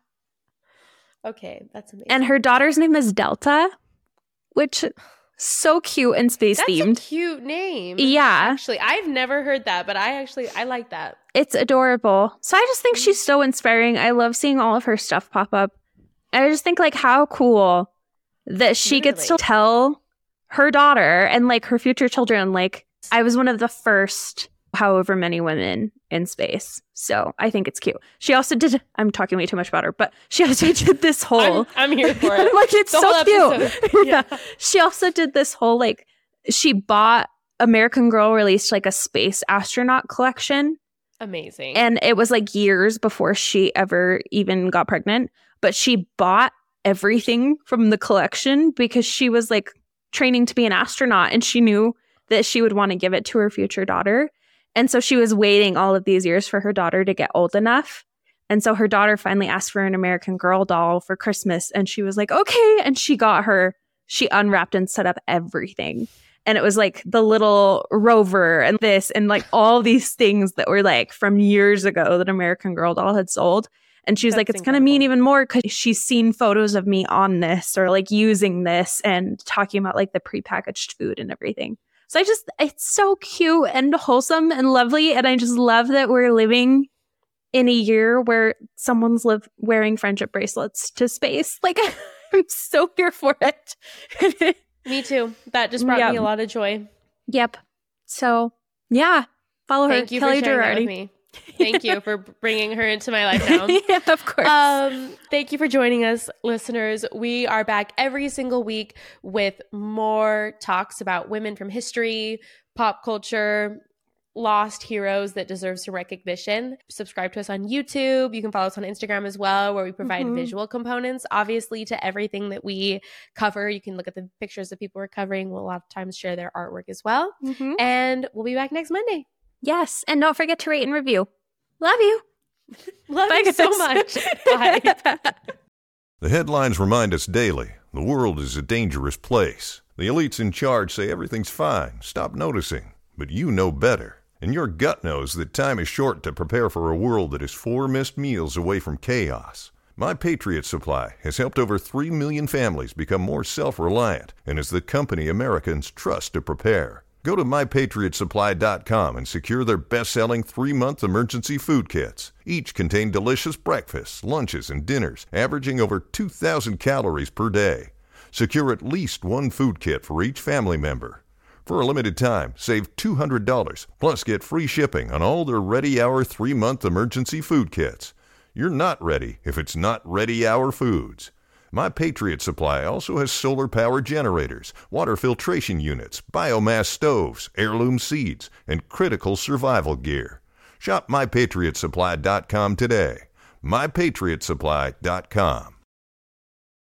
Okay, that's amazing. And her daughter's name is Delta, which so cute and space themed. That's a cute name. Yeah. Actually, I've never heard that, but I like that. It's adorable. So I just think she's so inspiring. I love seeing all of her stuff pop up. I just think like how cool that she gets to tell her daughter and like her future children, like, I was one of the first however many women in space. So I think it's cute. She also did, I'm talking way too much about her, but she also did this whole I'm here for it. like, it's so cute. Episode. Yeah. She also did this whole like, she bought, American Girl released like a space astronaut collection. Amazing. And it was like years before she ever even got pregnant, but she bought everything from the collection because she was like training to be an astronaut, and she knew that she would want to give it to her future daughter. And so she was waiting all of these years for her daughter to get old enough. And so her daughter finally asked for an American Girl doll for Christmas, and she was like, okay. And she got her, she unwrapped and set up everything. And it was like the little rover and this and like all these things that were like from years ago that American Girl doll had sold. And she's like, it's going to mean even more because she's seen photos of me on this or like using this and talking about like the prepackaged food and everything. So it's so cute and wholesome and lovely. And I just love that we're living in a year where someone's wearing friendship bracelets to space. Like, I'm so here for it. Me too. That just brought me a lot of joy. Yep. So, yeah. Follow her. Thank you Kelly for sharing Girardi. that with me. Thank you for bringing her into my life now. Yeah, of course. Thank you for joining us, listeners. We are back every single week with more talks about women from history, pop culture, lost heroes that deserve some recognition. Subscribe to us on YouTube. You can follow us on Instagram as well, where we provide visual components, obviously, to everything that we cover. You can look at the pictures that people are covering. We'll a lot of times share their artwork as well. And we'll be back next Monday. Yes. And don't forget to rate and review. Love you. Love you so much. Bye. The headlines remind us daily the world is a dangerous place. The elites in charge say everything's fine. Stop noticing. But you know better. And your gut knows that time is short to prepare for a world that is 4 missed meals away from chaos. My Patriot Supply has helped over 3 million families become more self-reliant and is the company Americans trust to prepare. Go to MyPatriotSupply.com and secure their best-selling 3-month emergency food kits. Each contain delicious breakfasts, lunches, and dinners, averaging over 2,000 calories per day. Secure at least 1 food kit for each family member. For a limited time, save $200, plus get free shipping on all their Ready Hour 3-month emergency food kits. You're not ready if it's not Ready Hour Foods. My Patriot Supply also has solar power generators, water filtration units, biomass stoves, heirloom seeds, and critical survival gear. Shop MyPatriotSupply.com today. MyPatriotSupply.com.